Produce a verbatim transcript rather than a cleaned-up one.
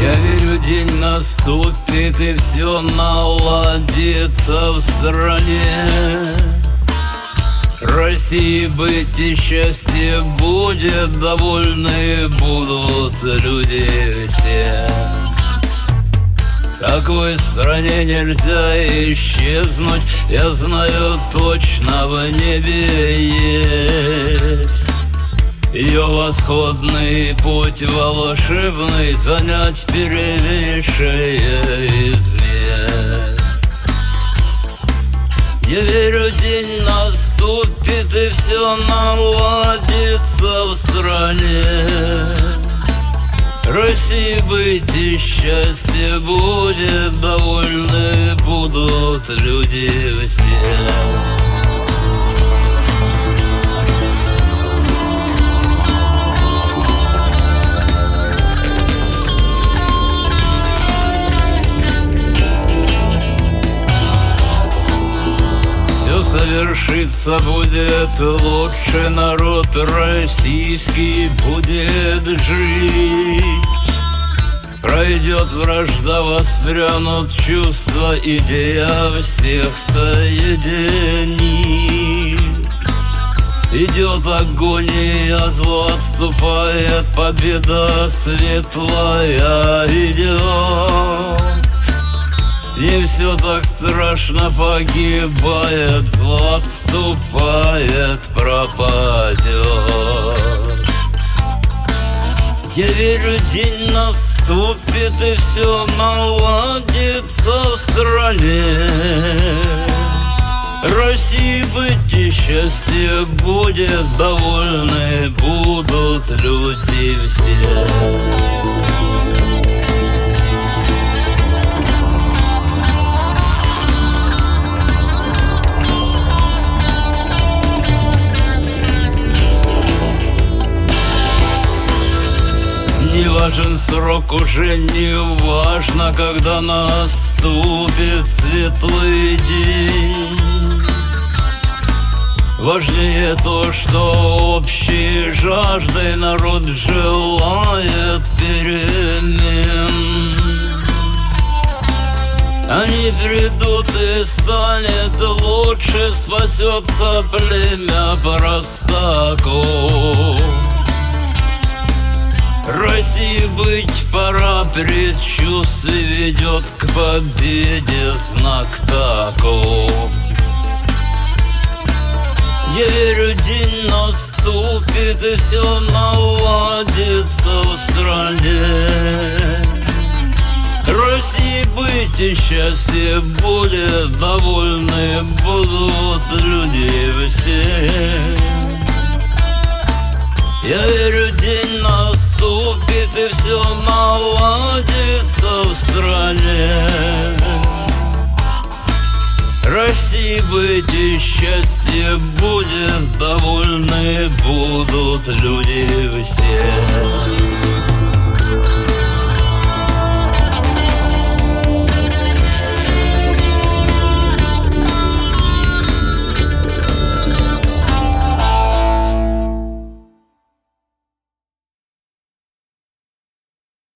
Я верю, день наступит и все наладится в стране. России быть и счастье будет, довольны будут люди все. Такой стране нельзя исчезнуть, я знаю точно, в небе есть ее восходный путь волшебный, занять первейшее из мест. Я верю, день наступит и все наладится в стране. России быть и счастье будет, довольны будут люди все. Совершиться будет лучше, народ российский будет жить. Пройдет вражда, воспрянут чувства, идея всех соединит. Идет агония, зло отступает, победа светлая идет. Не все так страшно погибает, зло отступает, пропадет. Я верю, день наступит и все наладится в стране. России быть и счастье будет, довольны будут люди все. Не важен срок, уже не важно, когда наступит светлый день. Важнее то, что общей жаждой народ желает перемен. Они придут и станет лучше, спасется племя простаков. России быть пора, предчувствие ведет к победе знак таков. Я верю, день наступит и все наладится в стране. России быть и счастье будет, довольны будут люди все. Я верю, день наступит и все наладится в стране. России быть и счастье будет, довольны будут люди все.